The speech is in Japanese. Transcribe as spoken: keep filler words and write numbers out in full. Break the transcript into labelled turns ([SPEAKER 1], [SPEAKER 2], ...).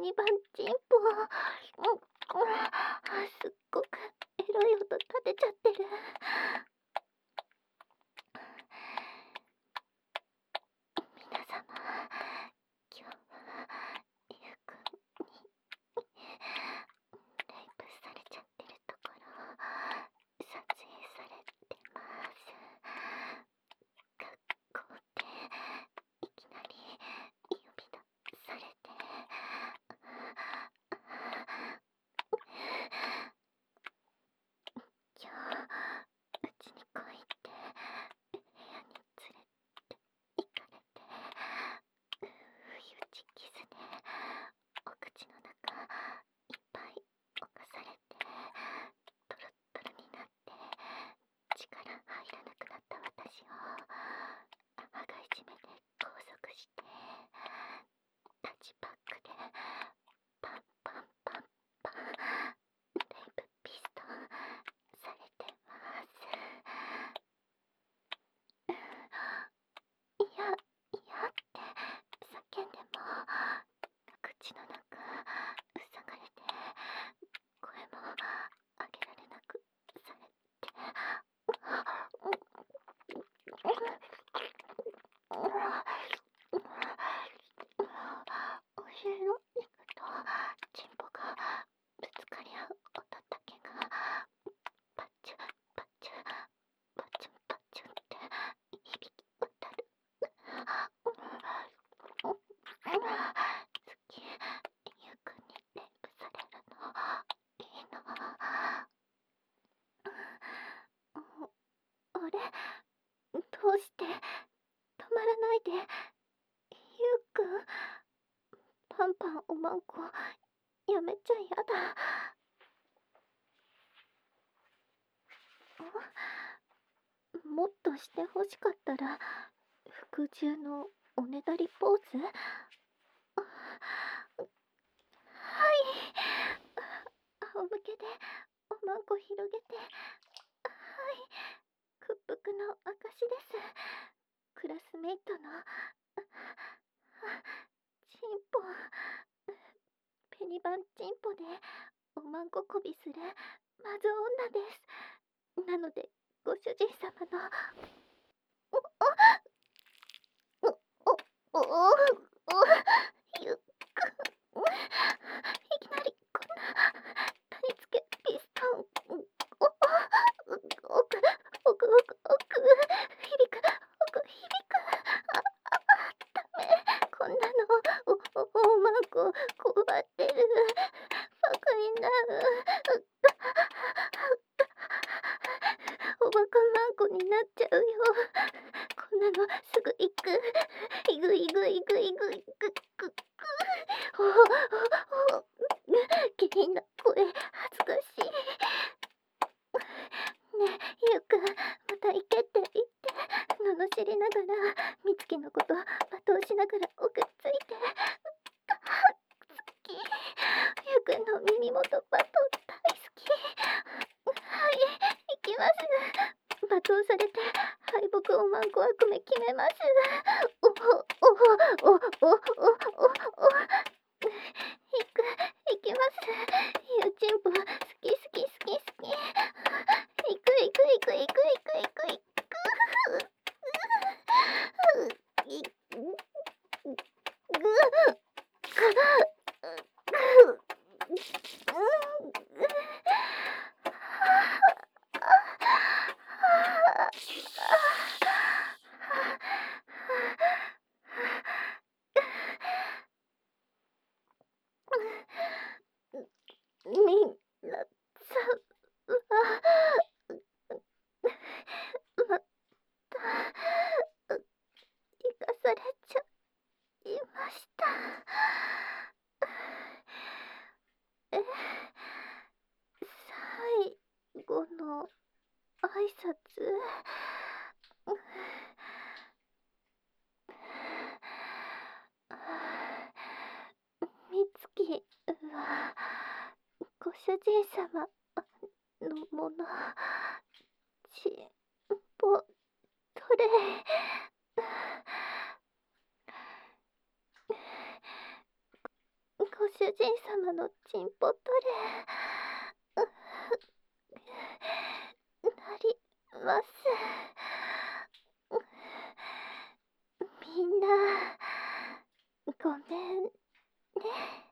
[SPEAKER 1] ニバンチンポ。うん、すっごくエロい音立てちゃってる。皆様、今日はゆうくんにレイプされちゃってるところを撮影されてます。学校でいきなり呼び出されて、今日うちに来いって部屋に連れて行かれて、不意打ち傷でお口の中いっぱい侵されて、トロットロになって力入らなくなった私を羽交い締めで拘束して、タッチパックでパンパンパンパンレイプピストンされてます。いや、いやって叫んでも口の中塞がれて、声も上げられなくされて、お尻の肉とチンポがぶつかり合う音だけがパッチュパッチュパッチュパッチュって響き渡る。次、ゆうくんにレイプされるのいいの？あれ、どうして止まらないで。ゆうくん、パンパンおまんこやめちゃやだ。もっとしてほしかったら服従のおねだりポーズ。はい、仰向けでおまんこ広げて。はい、屈服の証です。クラスメイトのチンポ、ペニバンチンポでおまんここびするマゾ女です。なのでご主人様のおおおおおゆっくん、いきなりこんな谷つけピストン、おお奥奥奥奥響く、奥響く。ああダメ、こんなのおおおまんここわってる。バカになる。おバカまんこになっちゃうよ。こんなのすぐ行く。いぐいぐいぐいぐいぐぐぐ。おおお下品な声、恥ずかしい。ねえ、ゆうくん、また行けって言って、罵りながらみつきのこと罵倒しながら奥ついて。好き。ゆうくんの耳元罵倒大好き。はい、行きます。罵倒されて敗北おまんこ悪夢決めます。おおおおおおおおお行く、行きます。ゆうちんぽ好き好き好き好き。行く行く行く行く行く行く行く。いぐみんなさんはまた生かされちゃいました。え、最後の挨拶。みつきはご主人様のもの。ちんぽトレイ。ご主主人様のチンポトレなります。みんなごめんね。